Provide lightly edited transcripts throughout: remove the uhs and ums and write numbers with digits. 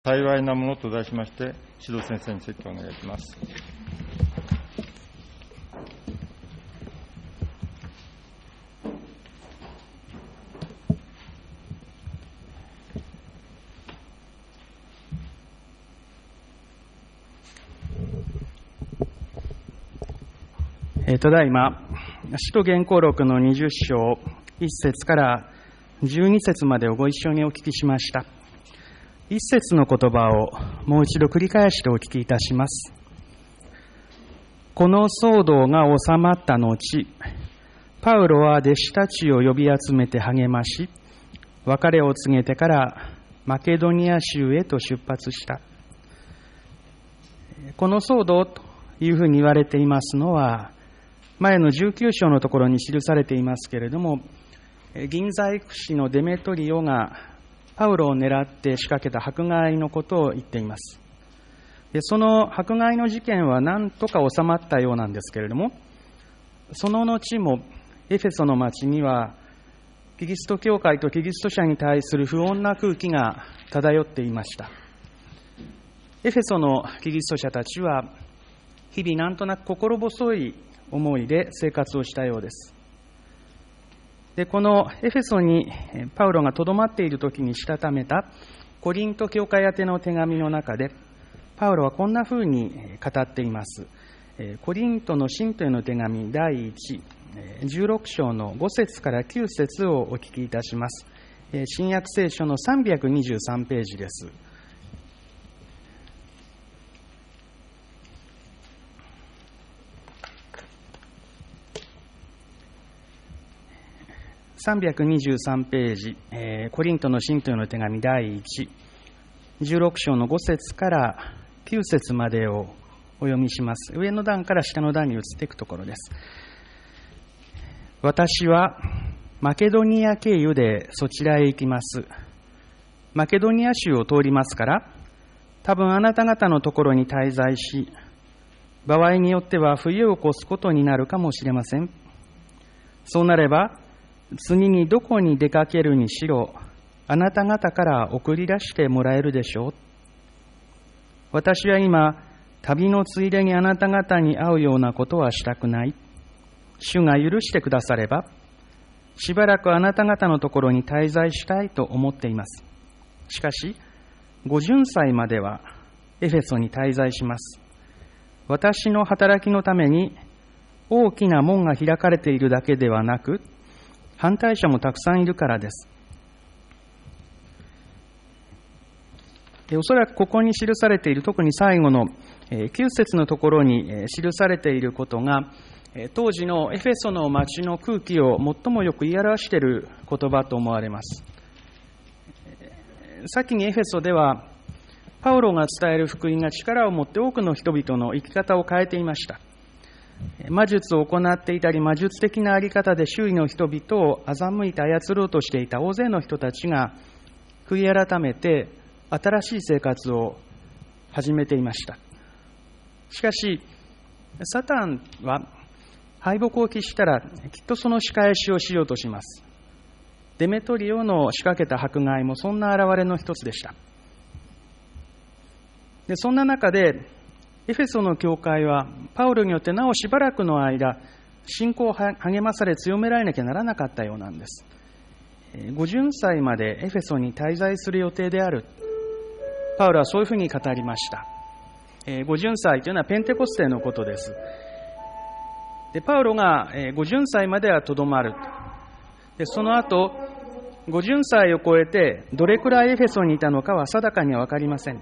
幸いなものと題しまして、指導先生についてお願いします。 ただいま、使徒言行録の20章1節から12節までをご一緒にお聞きしました。1節の言葉をもう一度繰り返してお聞きいたします。この騒動が収まった後、パウロは弟子たちを呼び集めて励まし、別れを告げてからマケドニア州へと出発した。この騒動というふうに言われていますのは、前の19章のところに記されていますけれども、銀細工師のデメトリオがパウロを狙って仕掛けた迫害のことを言っています。で、その迫害の事件は何とか収まったようなんですけれども、その後もエフェソの町にはキリスト教会とキリスト者に対する不穏な空気が漂っていました。エフェソのキリスト者たちは日々なんとなく心細い思いで生活をしたようです。で、このエフェソにパウロがとどまっている時にしたためたコリント教会宛ての手紙の中で、パウロはこんなふうに語っています。コリントの信徒への手紙第16章の5節から9節をお聞きいたします。新約聖書の323ページです。323ページ、コリントの信徒への手紙第16章の5節から9節までをお読みします。上の段から下の段に移っていくところです。私はマケドニア経由でそちらへ行きます。マケドニア州を通りますから、多分あなた方のところに滞在し、場合によっては冬を越すことになるかもしれません。そうなれば、次にどこに出かけるにしろ、あなた方から送り出してもらえるでしょう。私は今、旅のついでにあなた方に会うようなことはしたくない。主が許してくだされば、しばらくあなた方のところに滞在したいと思っています。しかし、ご巡祭まではエフェソに滞在します。私の働きのために大きな門が開かれているだけではなく、反対者もたくさんいるからです。おそらくここに記されている、特に最後の9節のところに記されていることが、当時のエフェソの町の空気を最もよく言い表している言葉と思われます。先にエフェソでは、パウロが伝える福音が力を持って多くの人々の生き方を変えていました。魔術を行っていたり、魔術的なあり方で周囲の人々を欺いて操ろうとしていた大勢の人たちが悔い改めて新しい生活を始めていました。しかし、サタンは敗北を喫したらきっとその仕返しをしようとします。デメトリオの仕掛けた迫害もそんな現れの一つでした。で、そんな中でエフェソの教会はパウロによってなおしばらくの間、信仰を励まされ強められなきゃならなかったようなんです。ご巡祭までエフェソに滞在する予定である。パウロはそういうふうに語りました。ご巡祭というのはペンテコステのことです。で、パウロがご巡祭まではとどまる。で、その後、ご巡祭を超えてどれくらいエフェソにいたのかは定かには分かりません。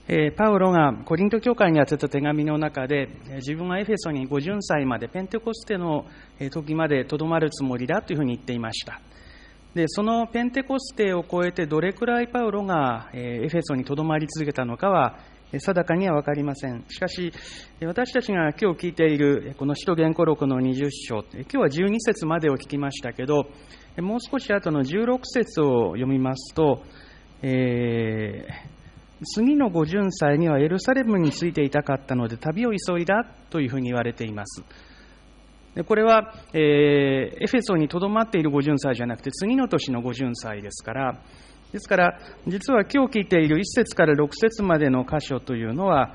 パウロがコリント教会に宛てた手紙の中で、自分はエフェソに50歳まで、ペンテコステの時までとどまるつもりだというふうに言っていました。で、そのペンテコステを超えてどれくらいパウロがエフェソにとどまり続けたのかは定かには分かりません。しかし、私たちが今日聞いているこの使徒言語録の20章、今日は12節までを聞きましたけど、もう少し後の16節を読みますと、次のご巡祭にはエルサレムについていたかったので旅を急いだというふうに言われています。これは、エフェソにとどまっているご巡祭じゃなくて次の年のご巡祭ですから、実は今日聞いている1節から6節までの箇所というのは、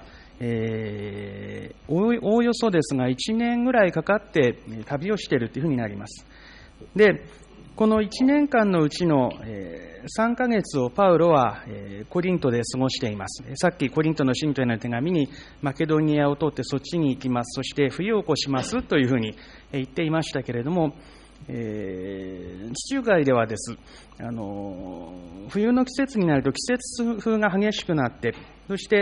おおよそですが1年ぐらいかかって旅をしているというふうになります。で、この1年間のうちの3ヶ月をパウロはコリントで過ごしています。さっきコリントの信徒への手紙にマケドニアを通ってそっちに行きます。そして冬を越しますというふうに言っていましたけれども、地中海ではです。冬の季節になると季節風が激しくなって、そして、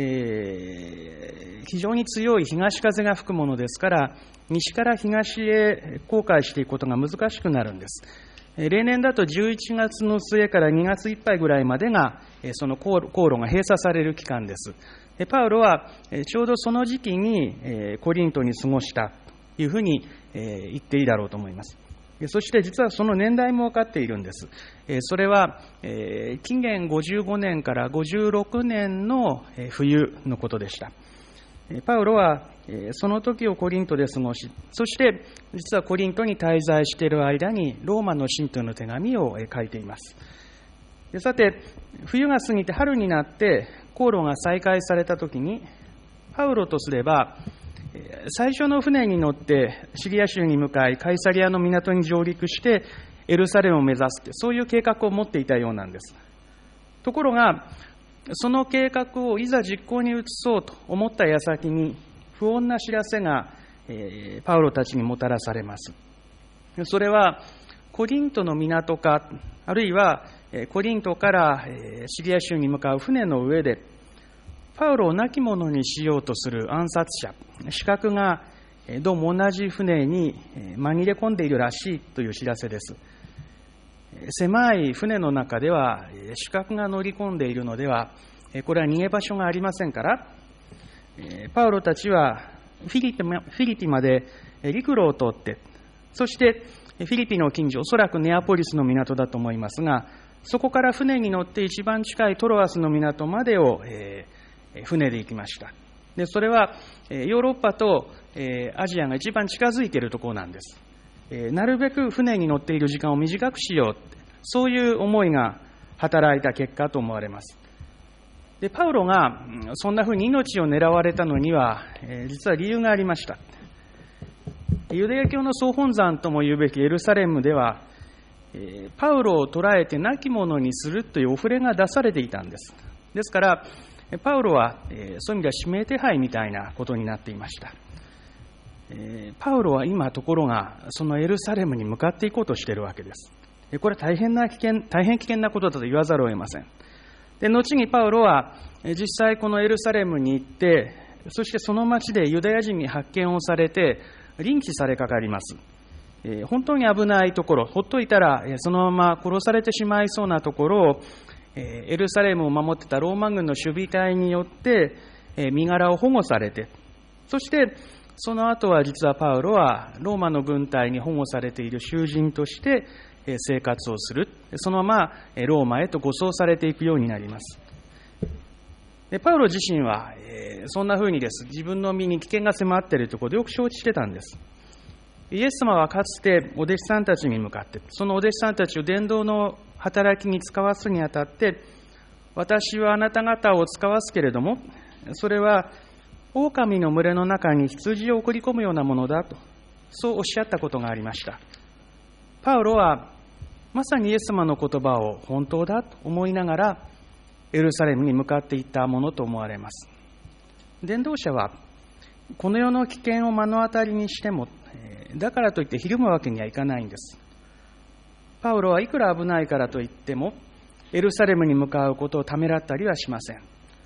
非常に強い東風が吹くものですから、西から東へ航海していくことが難しくなるんです。例年だと11月の末から2月いっぱいぐらいまでがその航路が閉鎖される期間です。パウロはちょうどその時期にコリントに過ごしたというふうに言っていいだろうと思います。そして実はその年代も分かっているんです。それは紀元55年から56年の冬のことでした。パウロはその時をコリントで過ごし、そして実はコリントに滞在している間にローマの信徒の手紙を書いています。さて、冬が過ぎて春になって航路が再開された時に、パウロとすれば最初の船に乗ってシリア州に向かいカイサリアの港に上陸してエルサレムを目指すって、そういう計画を持っていたようなんです。ところがその計画をいざ実行に移そうと思った矢先に不穏な知らせがパウロたちにもたらされます。それはコリントの港か、あるいはコリントからシリア州に向かう船の上でパウロを亡き者にしようとする暗殺者、刺客がどうも同じ船に紛れ込んでいるらしいという知らせです。狭い船の中では刺客が乗り込んでいるのでは、これは逃げ場所がありませんから、パウロたちはフィリピまで陸路を通って、そしてフィリピの近所、おそらくネアポリスの港だと思いますが、そこから船に乗って一番近いトロアスの港までを船で行きました。で、それはヨーロッパとアジアが一番近づいているところなんです。なるべく船に乗っている時間を短くしよう、そういう思いが働いた結果と思われます。で、パウロがそんなふうに命を狙われたのには実は理由がありました。ユダヤ教の総本山とも言うべきエルサレムではパウロを捕らえて亡き者にするというお触れが出されていたんです。ですからパウロはそういう意味では指名手配みたいなことになっていました。パウロは今ところがそのエルサレムに向かっていこうとしているわけです。これは大変危険なことだと言わざるを得ません。で、後にパウロは実際このエルサレムに行って、そしてその町でユダヤ人に発見をされてリンチされかかります。本当に危ないところ、ほっといたらそのまま殺されてしまいそうなところをエルサレムを守ってたローマ軍の守備隊によって身柄を保護されて、そしてその後は実はパウロはローマの軍隊に保護されている囚人として生活をする。そのままローマへと護送されていくようになります。パウロ自身はそんな風にです。自分の身に危険が迫っているところでよく承知してたんです。イエス様はかつてお弟子さんたちに向かって、そのお弟子さんたちを伝道の働きに使わすにあたって、私はあなた方を使わすけれども、それは狼の群れの中に羊を送り込むようなものだと、そうおっしゃったことがありました。パウロはまさにイエス様の言葉を本当だと思いながらエルサレムに向かっていったものと思われます。伝道者はこの世の危険を目の当たりにしても、だからといってひるむわけにはいかないんです。パウロはいくら危ないからといってもエルサレムに向かうことをためらったりはしません。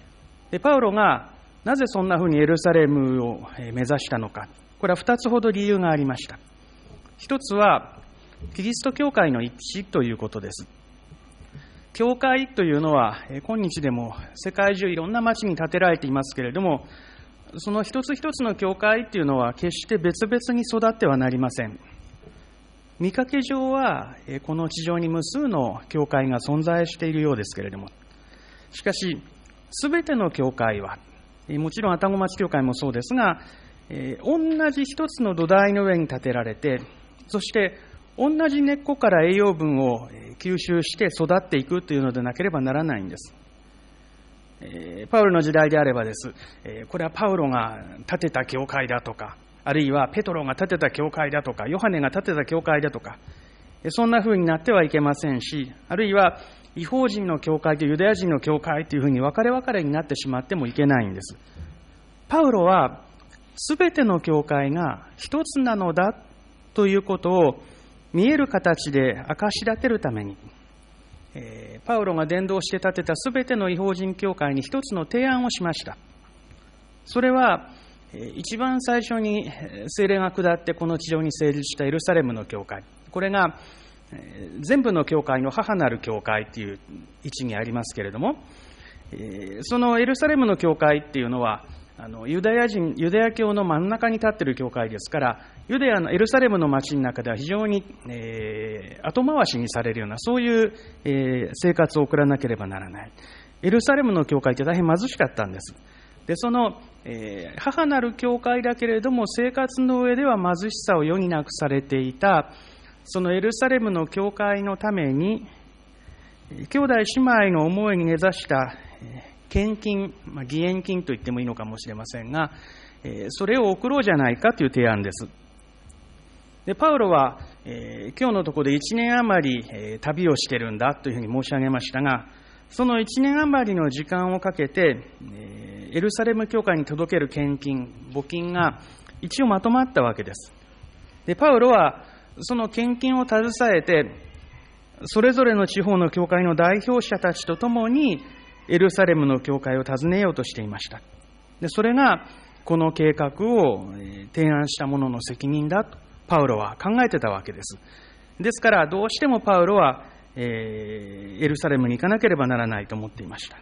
でパウロがなぜそんなふうにエルサレムを目指したのか、これは2つほど理由がありました。一つはキリスト教会の一致ということです。教会というのは今日でも世界中いろんな町に建てられていますけれども、その一つ一つの教会というのは決して別々に育ってはなりません。見かけ上はこの地上に無数の教会が存在しているようですけれども、しかしすべての教会は、もちろん愛宕町教会もそうですが、同じ一つの土台の上に建てられて、そして同じ根っこから栄養分を吸収して育っていくというのでなければならないんです。パウロの時代であればです、これはパウロが建てた教会だとか、あるいはペトロが建てた教会だとか、ヨハネが建てた教会だとか、そんな風になってはいけませんし、あるいは異邦人の教会とユダヤ人の教会というふうに分かれ分かれになってしまってもいけないんです。パウロはすべての教会が一つなのだということを見える形で明かし立てるために、パウロが伝道して建てたすべての異邦人教会に一つの提案をしました。それは一番最初に聖霊が下ってこの地上に成立したエルサレムの教会、これが全部の教会の母なる教会という位置にありますけれども、そのエルサレムの教会っていうのはユダヤ教の真ん中に立っている教会ですから、ユダヤのエルサレムの町の中では非常に、後回しにされるような、そういう、生活を送らなければならない。エルサレムの教会って大変貧しかったんです。でその、母なる教会だけれども生活の上では貧しさを余儀なくされていたそのエルサレムの教会のために、兄弟姉妹の思いに根ざした献金、義援金と言ってもいいのかもしれませんが、それを送ろうじゃないかという提案です。でパウロは、今日のところで1年余り、旅をしてるんだというふうに申し上げましたが、その1年余りの時間をかけて、エルサレム教会に届ける献金、募金が一応まとまったわけです。でパウロはその献金を携えて、それぞれの地方の教会の代表者たちとともにエルサレムの教会を訪ねようとしていました。でそれがこの計画を提案した者の責任だとパウロは考えてたわけです。ですからどうしてもパウロはエルサレムに行かなければならないと思っていました。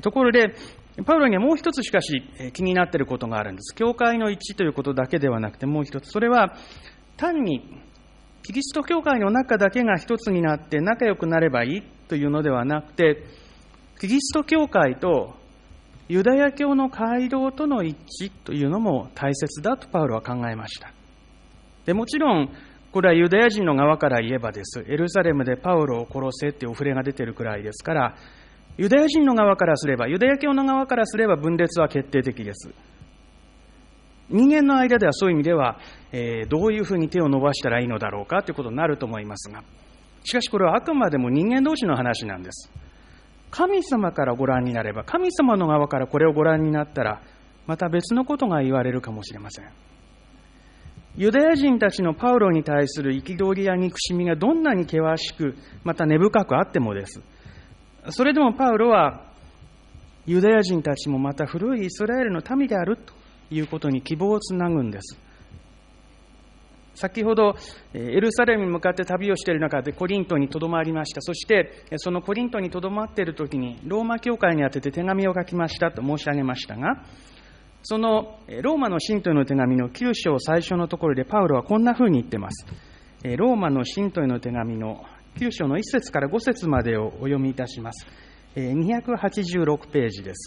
ところでパウロにはもう一つしかし気になっていることがあるんです。教会の一致ということだけではなくてもう一つ、それは単にキリスト教会の中だけが一つになって仲良くなればいいというのではなくて、キリスト教会とユダヤ教の街道との一致というのも大切だとパウロは考えました。でもちろんこれはユダヤ人の側から言えばです。エルサレムでパウロを殺せというお触れが出ているくらいですから、ユダヤ人の側からすれば、ユダヤ教の側からすれば分裂は決定的です。人間の間ではそういう意味では、どういうふうに手を伸ばしたらいいのだろうかということになると思いますが、しかしこれはあくまでも人間同士の話なんです。神様からご覧になれば、神様の側からこれをご覧になったら、また別のことが言われるかもしれません。ユダヤ人たちのパウロに対する憤りや憎しみがどんなに険しく、また根深くあってもです。それでもパウロは、ユダヤ人たちもまた古いイスラエルの民であるということに希望をつなぐんです。先ほどエルサレムに向かって旅をしている中でコリントにとどまりました。そしてそのコリントにとどまっている時にローマ教会に宛てて手紙を書きましたと申し上げましたが、そのローマの信徒への手紙の9章最初のところでパウロはこんなふうに言っています。ローマの信徒への手紙の9章の1節から5節までをお読みいたします。286ページです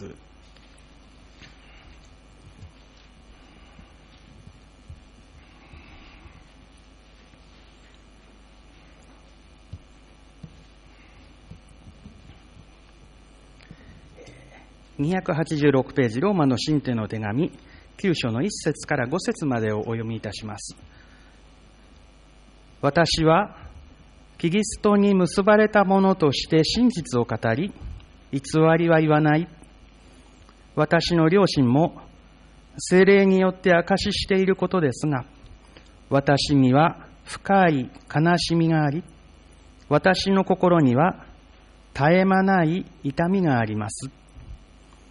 。286ページ、ローマの信徒への手紙、9章の1節から5節までをお読みいたします。私はキリストに結ばれた者として真実を語り、偽りは言わない。私の良心も聖霊によって証ししていることですが、私には深い悲しみがあり、私の心には絶え間ない痛みがあります。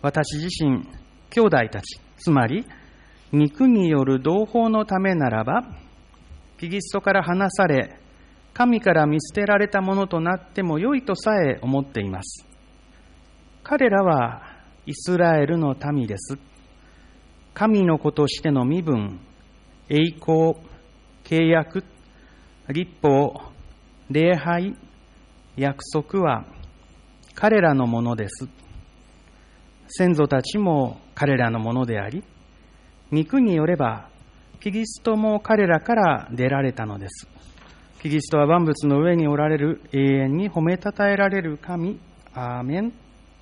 私自身、兄弟たち、つまり肉による同胞のためならば、キリストから離され、神から見捨てられたものとなっても良いとさえ思っています。彼らはイスラエルの民です。神の子としての身分、栄光、契約、律法、礼拝、約束は彼らのものです。先祖たちも彼らのものであり、肉によればキリストも彼らから出られたのです。キリストは万物の上におられる永遠に褒めたたえられる神。アーメン。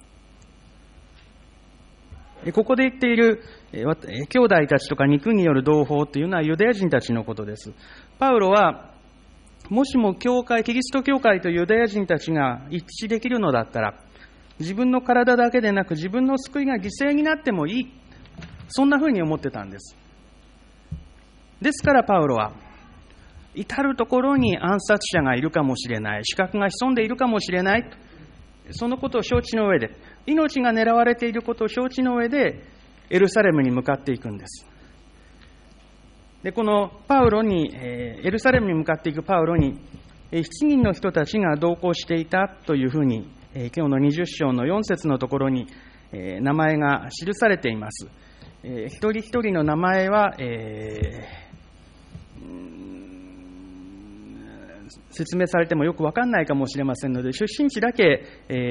ここで言っている兄弟たちとか肉による同胞というのはユダヤ人たちのことです。パウロはもしもキリスト教会とユダヤ人たちが一致できるのだったら、自分の体だけでなく自分の救いが犠牲になってもいい、そんなふうに思ってたんです。ですからパウロは、至るところに暗殺者がいるかもしれない、刺客が潜んでいるかもしれない、そのことを承知の上で、命が狙われていることを承知の上でエルサレムに向かっていくんです。で、このパウロに、エルサレムに向かっていくパウロに、7人の人たちが同行していたというふうに、今日の20章の4節のところに、名前が記されています。一人一人の名前は、説明されてもよく分かんないかもしれませんので、出身地だけ、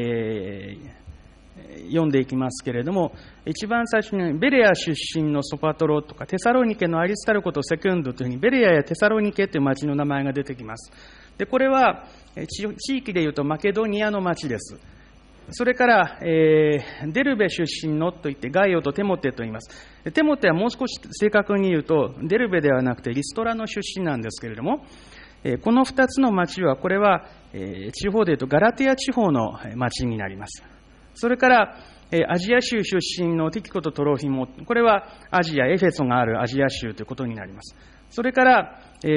読んでいきますけれども、一番最初にベレア出身のソパトロとかテサロニケのアリスタルコとセクンドというふうにベレアやテサロニケという町の名前が出てきます。で、これは地域でいうとマケドニアの町です。それから、デルベ出身のといってガイオとテモテと言います。テモテはもう少し正確に言うとデルベではなくてリストラの出身なんですけれども、この2つの町は、これは地方でいうとガラテヤ地方の町になります。それからアジア州出身のティキコとトロフィモ、これはアジア、エフェソがあるアジア州ということになります。それから、ギ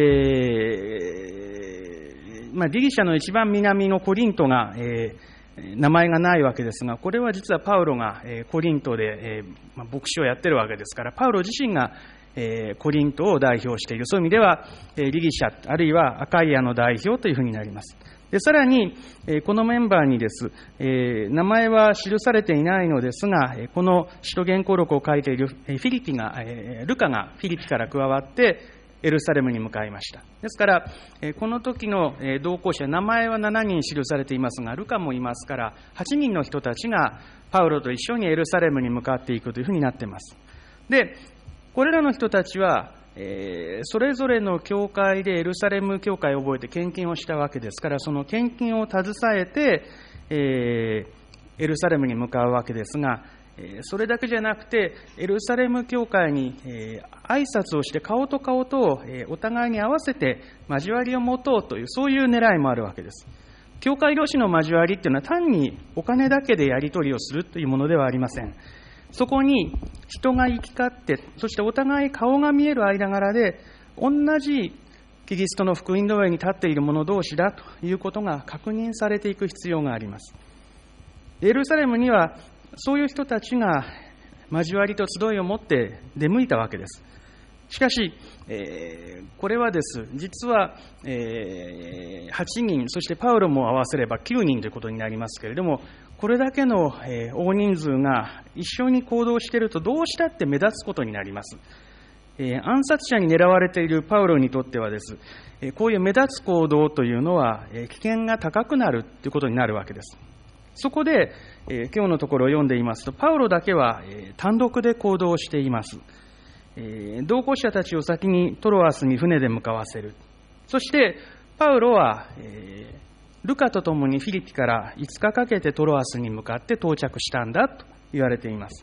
リシャの一番南のコリントが、名前がないわけですが、これは実はパウロがコリントで牧師をやってるわけですから、パウロ自身がコリントを代表している。そういう意味ではギリシャあるいはアカイアの代表というふうになります。で、さらにこのメンバーにです、名前は記されていないのですが、この使徒言行録を書いているルカがフィリピから加わってエルサレムに向かいました。ですから、この時の同行者、名前は7人記されていますが、ルカもいますから、8人の人たちがパウロと一緒にエルサレムに向かっていくというふうになっています。で、これらの人たちは、それぞれの教会でエルサレム教会を覚えて献金をしたわけですから、その献金を携えて、エルサレムに向かうわけですが、それだけじゃなくて、エルサレム教会に挨拶をして顔と顔とお互いに合わせて交わりを持とうという、そういう狙いもあるわけです。教会同士の交わりっていうのは単にお金だけでやり取りをするというものではありません。そこに人が行き交って、そしてお互い顔が見える間柄で、同じキリストの福音の上に立っている者同士だということが確認されていく必要があります。エルサレムにはそういう人たちが交わりと集いを持って出向いたわけです。しかし、これはです、実は、8人、そしてパウロも合わせれば9人ということになりますけれども、これだけの大人数が一緒に行動しているとどうしたって目立つことになります。暗殺者に狙われているパウロにとってはです、こういう目立つ行動というのは危険が高くなるということになるわけです。そこで、今日のところを読んでいますと、パウロだけは単独で行動しています。同行者たちを先にトロアスに船で向かわせる。そしてパウロはルカと共にフィリピから5日かけてトロアスに向かって到着したんだと言われています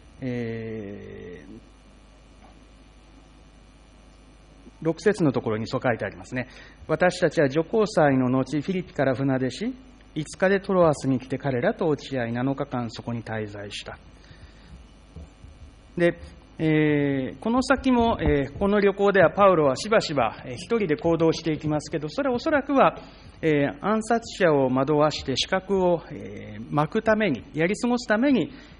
。6節のところにそう書いてありますね。私たちは女皇祭の後フィリピから船出し、5日でトロアスに来て彼らと落ち合い7日間そこに滞在した。で、この先も、この旅行ではパウロはしばしば一人で行動していきますけど、それはおそらくは、暗殺者を惑わして死角を、巻くために、やり過ごすために、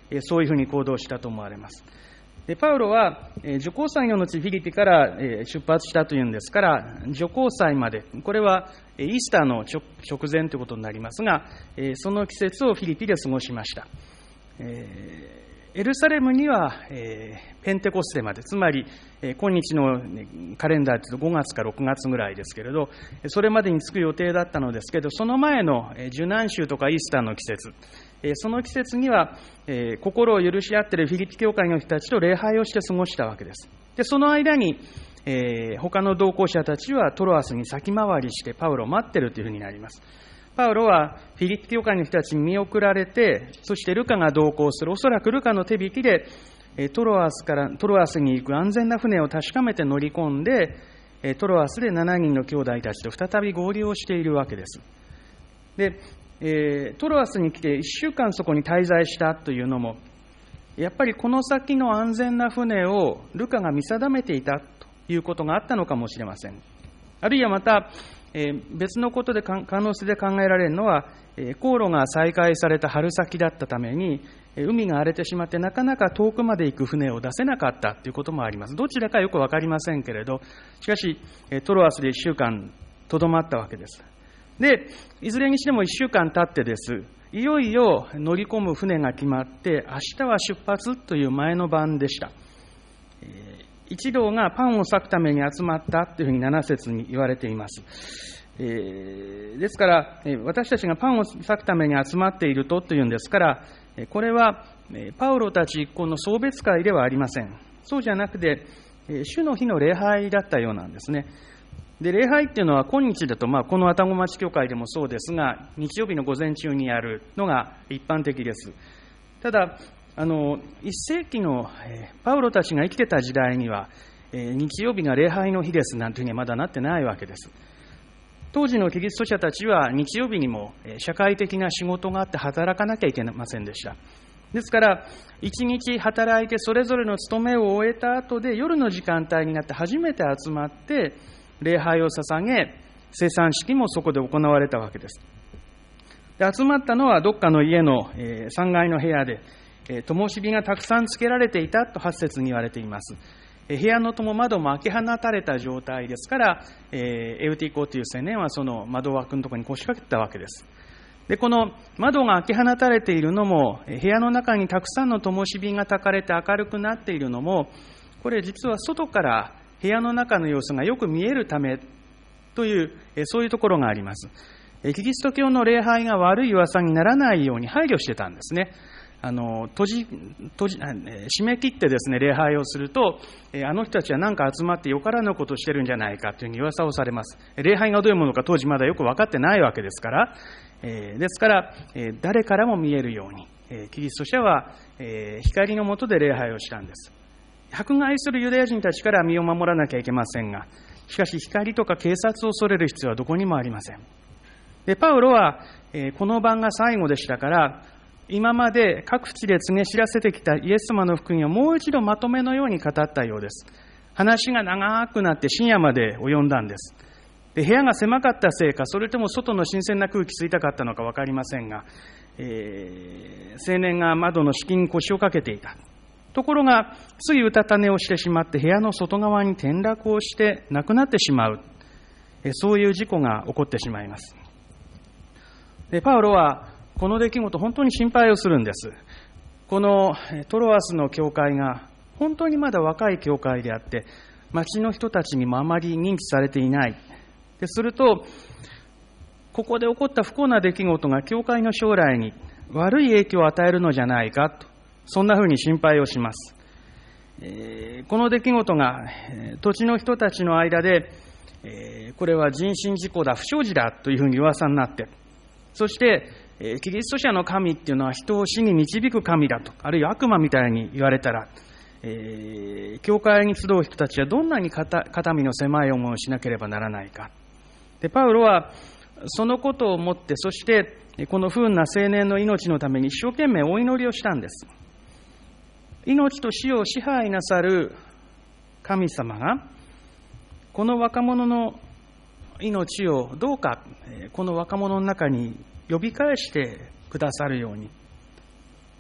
そういうふうに行動したと思われます。でパウロは受講祭の後フィリピから出発したというんですから、受講祭まで、これはイースターの直前ということになりますが、その季節をフィリピで過ごしました。エルサレムにはペンテコステまで、つまり今日のカレンダーというと5月か6月ぐらいですけれど、それまでに着く予定だったのですけど、その前の受難週とかイースターの季節、その季節には心を許し合っているフィリピ教会の人たちと礼拝をして過ごしたわけです。でその間に他の同行者たちはトロアスに先回りしてパウロを待っているというふうになります。パウロはフィリピ教会の人たちに見送られて、そしてルカが同行する、おそらくルカの手引きでトロアスに行く安全な船を確かめて乗り込んで、トロアスで7人の兄弟たちと再び合流をしているわけです。でトロアスに来て1週間そこに滞在したというのも、やっぱりこの先の安全な船をルカが見定めていたということがあったのかもしれません。あるいはまた別のことで可能性で考えられるのは、航路が再開された春先だったために海が荒れてしまってなかなか遠くまで行く船を出せなかったということもあります。どちらかよく分かりませんけれど、しかしトロアスで1週間とどまったわけです。でいずれにしても1週間経ってです、いよいよ乗り込む船が決まって、明日は出発という前の晩でした。一同がパンを裂くために集まったというふうに7節に言われています。ですから私たちがパンを裂くために集まっているというんですから、これはパウロたち一行の送別会ではありません。そうじゃなくて主の日の礼拝だったようなんですね。で礼拝っていうのは今日だと、この愛宕町教会でもそうですが、日曜日の午前中にやるのが一般的です。ただ1世紀のパウロたちが生きてた時代には日曜日が礼拝の日ですなんていうふうにはまだなってないわけです。当時のキリスト者たちは日曜日にも社会的な仕事があって働かなきゃいけませんでした。ですから一日働いてそれぞれの務めを終えた後で、夜の時間帯になって初めて集まって礼拝を捧げ、生産式もそこで行われたわけです。で集まったのはどっかの家の3階の部屋で、灯火がたくさんつけられていたと8節に言われています。部屋の戸も窓も開け放たれた状態ですから、エウティコという青年はその窓枠のところに腰掛けてたわけです。でこの窓が開け放たれているのも、部屋の中にたくさんの灯火が焚かれて明るくなっているのも、これ実は外から部屋の中の様子がよく見えるためという、そういうところがあります。キリスト教の礼拝が悪い噂にならないように配慮してたんですね。締め切ってですね、礼拝をすると、あの人たちは何か集まってよからぬことをしてるんじゃないかというふうに噂をされます。礼拝がどういうものか当時まだよく分かってないわけですから、ですから、誰からも見えるように、キリスト者は、光の下で礼拝をしたんです。迫害するユダヤ人たちから身を守らなきゃいけませんが、しかし光とか警察を恐れる必要はどこにもありません。でパウロは、この晩が最後でしたから、今まで各地で告げ知らせてきたイエス様の福音をもう一度まとめのように語ったようです。話が長くなって深夜まで及んだんです。で部屋が狭かったせいか、それとも外の新鮮な空気吸いたかったのか分かりませんが、青年が窓の敷きに腰をかけていた。ところがついうたた寝をしてしまって、部屋の外側に転落をして亡くなってしまう、そういう事故が起こってしまいます。でパウロはこの出来事、本当に心配をするんです。このトロアスの教会が本当にまだ若い教会であって、町の人たちにもあまり認知されていない。ですると、ここで起こった不幸な出来事が教会の将来に悪い影響を与えるのじゃないかと、そんなふうに心配をします。この出来事が土地の人たちの間で、これは人身事故だ、不祥事だというふうに噂になって、そしてキリスト者の神っていうのは人を死に導く神だと、あるいは悪魔みたいに言われたら、教会に集う人たちはどんなに肩身の狭い思いをしなければならないか。でパウロはそのことを思って、そしてこの不運な青年の命のために一生懸命お祈りをしたんです。命と死を支配なさる神様がこの若者の命をどうかこの若者の中に呼び返してくださるように、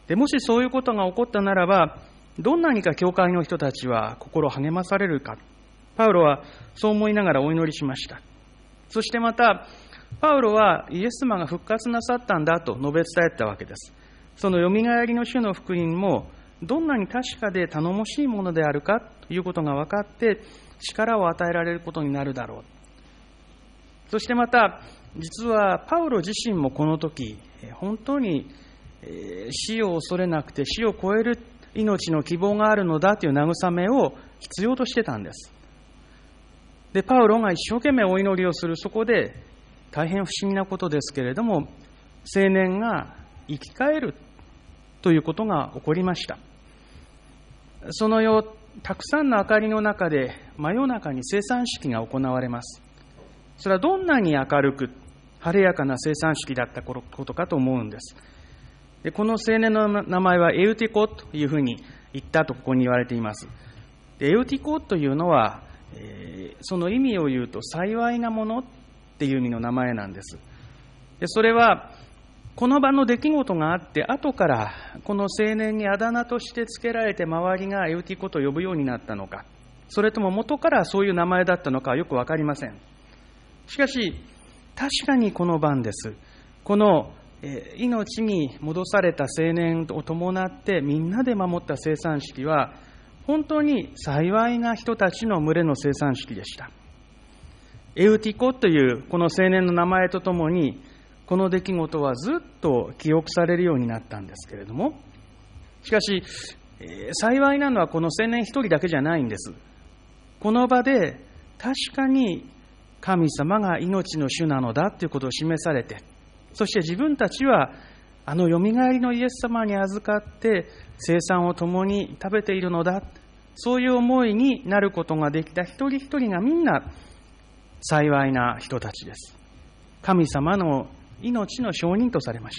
でもしそういうことが起こったならば、どんなにか教会の人たちは心励まされるか。パウロはそう思いながらお祈りしました。そしてまた、パウロはイエス様が復活なさったんだと述べ伝えたわけです。そのよみがえりの主の福音も、どんなに確かで頼もしいものであるかということが分かって、力を与えられることになるだろう。そしてまた、実はパウロ自身もこの時、本当に死を恐れなくて死を超える命の希望があるのだという慰めを必要としてたんです。で、パウロが一生懸命お祈りをする、そこで大変不思議なことですけれども、青年が生き返るということが起こりました。その夜、たくさんの明かりの中で真夜中に生産式が行われます。それはどんなに明るく晴れやかな生産式だったことかと思うんです。で、この青年の名前はエウティコというふうに言ったとここに言われています。で、エウティコというのは、その意味を言うと幸いなものっていう意味の名前なんです。で、それはこの場の出来事があって後からこの青年にあだ名として付けられて周りがエウティコと呼ぶようになったのか、それとも元からそういう名前だったのかはよくわかりません。しかし確かにこの晩です。この命に戻された青年を伴ってみんなで守った生産式は本当に幸いな人たちの群れの生産式でした。エウティコというこの青年の名前とともにこの出来事はずっと記憶されるようになったんですけれども、しかし幸いなのはこの青年一人だけじゃないんです。この場で確かに神様が命の主なのだということを示されて、そして自分たちはあのよみがえりのイエス様に預かって生産を共に食べているのだ、そういう思いになることができた一人一人がみんな幸いな人たちです。神様の命の証人とされました。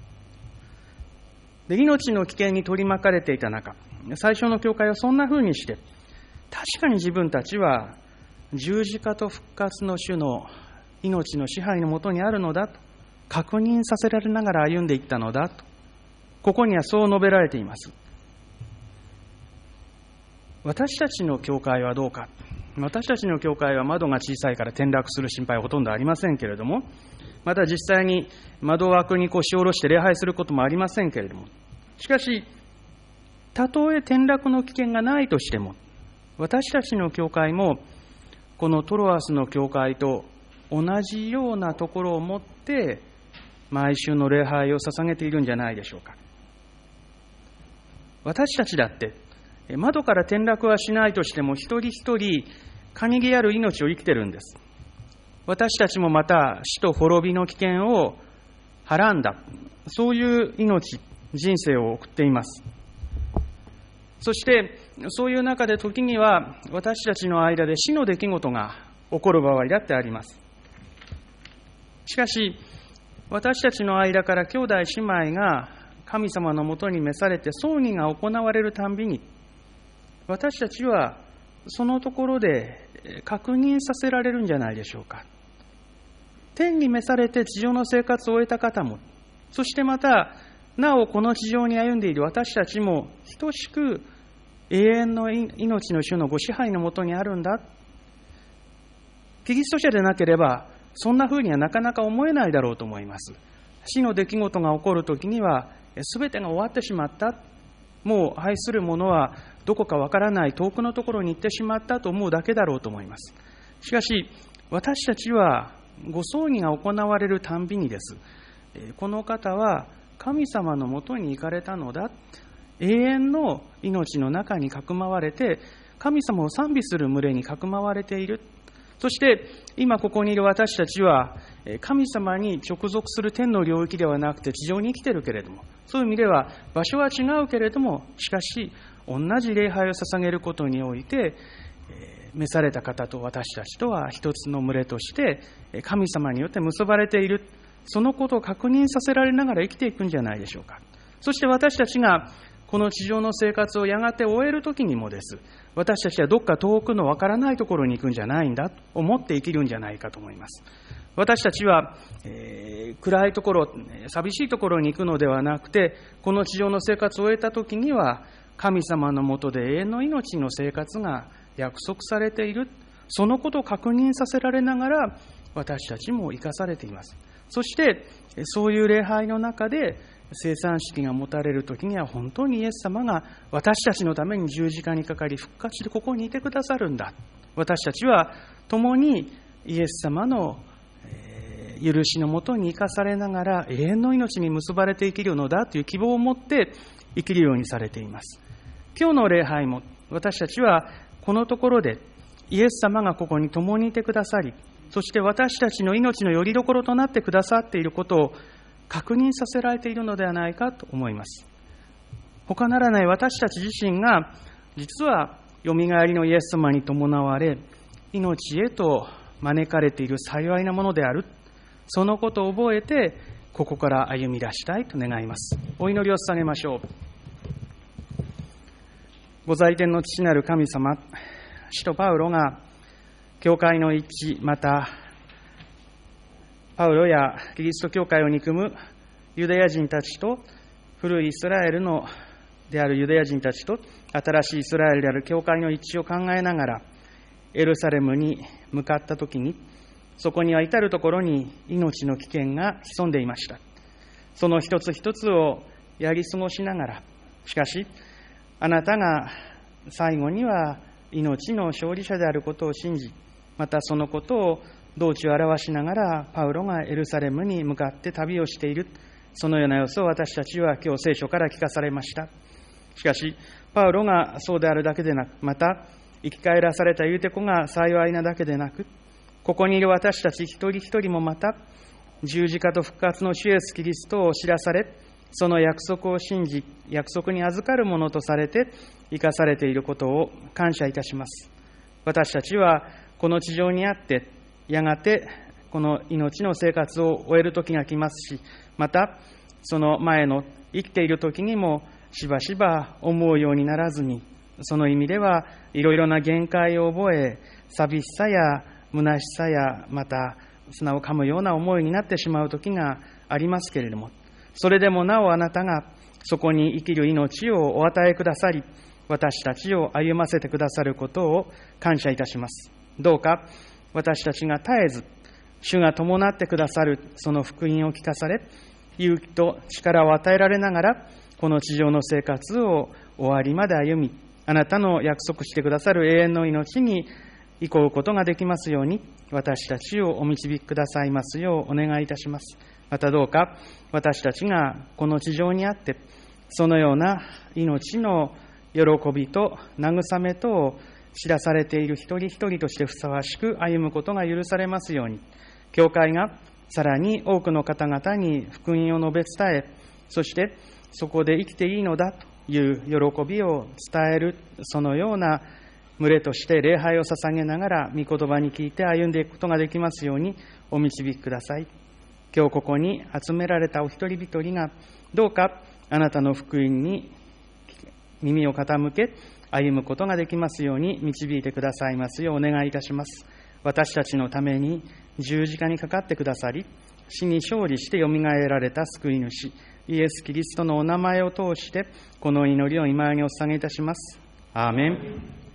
で、命の危険に取り巻かれていた中、最初の教会はそんな風にして、確かに自分たちは十字架と復活の主の命の支配のもとにあるのだと確認させられながら歩んでいったのだと、ここにはそう述べられています。私たちの教会はどうか。私たちの教会は窓が小さいから転落する心配はほとんどありませんけれども、また実際に窓枠に腰を下ろして礼拝することもありませんけれども、しかし、たとえ転落の危険がないとしても、私たちの教会もこのトロアスの教会と同じようなところを持って毎週の礼拝を捧げているんじゃないでしょうか。私たちだって窓から転落はしないとしても一人一人限りある命を生きてるんです。私たちもまた死と滅びの危険をはらんだ、そういう命、人生を送っています。そしてそういう中で時には私たちの間で死の出来事が起こる場合だってあります。しかし私たちの間から兄弟姉妹が神様のもとに召されて葬儀が行われるたんびに、私たちはそのところで確認させられるんじゃないでしょうか。天に召されて地上の生活を終えた方も、そしてまたなおこの地上に歩んでいる私たちも等しく永遠の命の主のご支配のもとにあるんだ。キリスト者でなければそんな風にはなかなか思えないだろうと思います。死の出来事が起こるときには全てが終わってしまった、もう愛する者はどこかわからない遠くのところに行ってしまったと思うだけだろうと思います。しかし私たちはご葬儀が行われるたんびにです、この方は神様のもとに行かれたのだ、永遠の命の中にかくまわれて神様を賛美する群れにかくまわれている。そして今ここにいる私たちは神様に直属する天の領域ではなくて地上に生きているけれども、そういう意味では場所は違うけれども、しかし同じ礼拝を捧げることにおいて召された方と私たちとは一つの群れとして神様によって結ばれている、そのことを確認させられながら生きていくんじゃないでしょうか。そして私たちがこの地上の生活をやがて終える時にもです、私たちはどっか遠くのわからないところに行くんじゃないんだと思って生きるんじゃないかと思います。 私たちは、暗いところ、寂しいところに行くのではなくて、この地上の生活を終えたときには、神様のもとで永遠の命の生活が約束されている。そのことを確認させられながら、私たちも生かされています。そして、そういう礼拝の中で、生産式が持たれるときには、本当にイエス様が私たちのために十字架にかかり、復活してここにいてくださるんだ。私たちは共にイエス様の許しのもとに生かされながら、永遠の命に結ばれて生きるのだという希望を持って生きるようにされています。今日の礼拝も、私たちはこのところで、イエス様がここに共にいてくださり、そして私たちの命の拠り所となってくださっていることを確認させられているのではないかと思います。他ならない私たち自身が、実はよみがえりのイエス様に伴われ、命へと招かれている幸いなものである。そのことを覚えて、ここから歩み出したいと願います。お祈りを捧げましょう。ご在天の父なる神様、使徒パウロが教会の一致、またパウロやキリスト教会を憎むユダヤ人たちと、古いイスラエルであるユダヤ人たちと、新しいイスラエルである教会の一致を考えながら、エルサレムに向かったときに、そこには至るところに命の危険が潜んでいました。その一つ一つをやり過ごしながら、しかし、あなたが最後には命の勝利者であることを信じ、またそのことを道中を表しながら、パウロがエルサレムに向かって旅をしている、そのような様子を私たちは今日聖書から聞かされました。しかし、パウロがそうであるだけでなく、また生き返らされたユーテコが幸いなだけでなく、ここにいる私たち一人一人もまた、十字架と復活の主イエスキリストを知らされ、その約束を信じ、約束に預かるものとされて生かされていることを感謝いたします。私たちはこの地上にあって、やがてこの命の生活を終える時が来ますし、またその前の生きている時にもしばしば思うようにならずに、その意味ではいろいろな限界を覚え、寂しさや虚しさや、また砂を噛むような思いになってしまう時がありますけれども、それでもなおあなたがそこに生きる命をお与えくださり、私たちを歩ませてくださることを感謝いたします。どうか私たちが絶えず主が伴ってくださるその福音を聞かされ、勇気と力を与えられながら、この地上の生活を終わりまで歩み、あなたの約束してくださる永遠の命に行こうことができますように、私たちをお導きくださいますようお願いいたします。またどうか私たちがこの地上にあって、そのような命の喜びと慰めとを知らされている一人一人としてふさわしく歩むことが許されますように、教会がさらに多くの方々に福音を述べ伝え、そしてそこで生きていいのだという喜びを伝える、そのような群れとして礼拝を捧げながら御言葉に聞いて歩んでいくことができますようにお導きください。今日ここに集められたお一人一人が、どうかあなたの福音に耳を傾け歩むことができますように導いてくださいますようお願いいたします。私たちのために十字架にかかってくださり、死に勝利してよみがえられた救い主イエス・キリストのお名前を通してこの祈りを今にお捧げいたします。アーメン。